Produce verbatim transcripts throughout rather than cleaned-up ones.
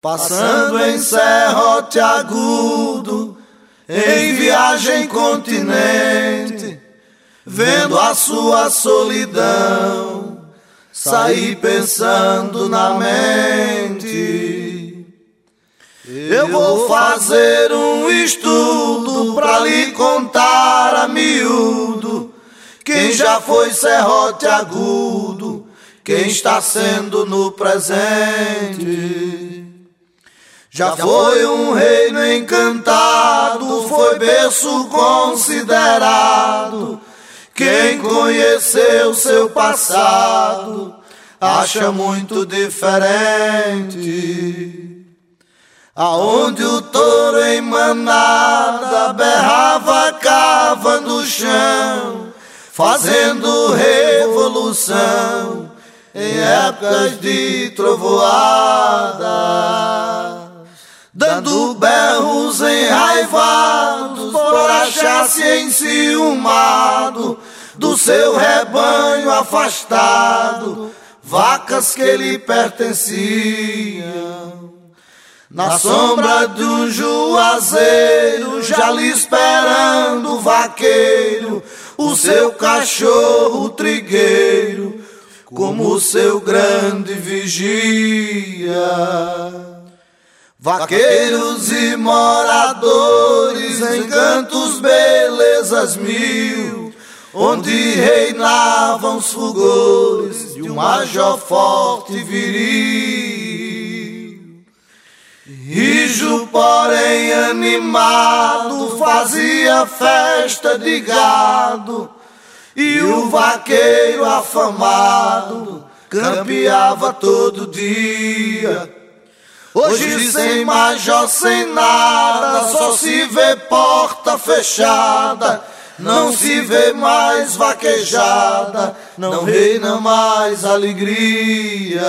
Passando em serrote agudo, em viagem continente, vendo a sua solidão, saí pensando na mente. Eu vou fazer um estudo pra lhe contar a miúdo quem já foi serrote agudo, quem está sendo no presente. Já foi um reino encantado, foi berço considerado. Quem conheceu seu passado acha muito diferente. Aonde o touro em manada berrava cavando o chão, fazendo revolução em épocas de trovoada, dando berros enraivados por achar-se enciumado do seu rebanho afastado, vacas que lhe pertenciam. Na sombra de um juazeiro, já lhe esperando o vaqueiro, o seu cachorro trigueiro, como o seu grande vigia. Vaqueiros e moradores, encantos, belezas mil, onde reinavam os fulgores de um major forte e viril. Rijo, porém animado, fazia festa de gado, e o vaqueiro afamado campeava todo dia. Hoje sem major, sem nada, só se vê porta fechada, não se vê mais vaquejada, não reina mais alegria.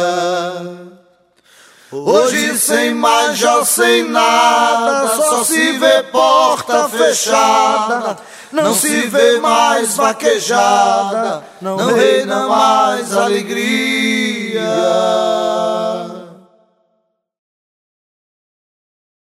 Hoje sem major, sem nada, só se vê porta fechada, não se vê mais vaquejada, não reina mais alegria.